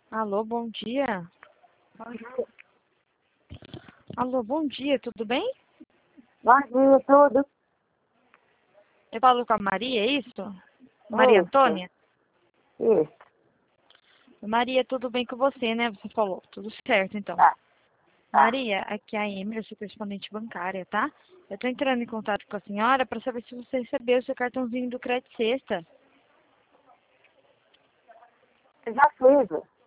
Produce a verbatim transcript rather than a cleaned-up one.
Alô, bom dia. Bom dia. Alô, bom dia, tudo bem? Bom dia, tudo. Eu falo com a Maria, é isso? Maria Isso, Antônia? isso. Maria, tudo bem com você, né? Você falou, tudo certo, então. Tá, tá. Maria, aqui é a Emily, eu sou correspondente bancária, tá? Eu tô entrando em contato com a senhora para saber se você recebeu o seu cartãozinho do Crédito Sexta. Eu já fiz.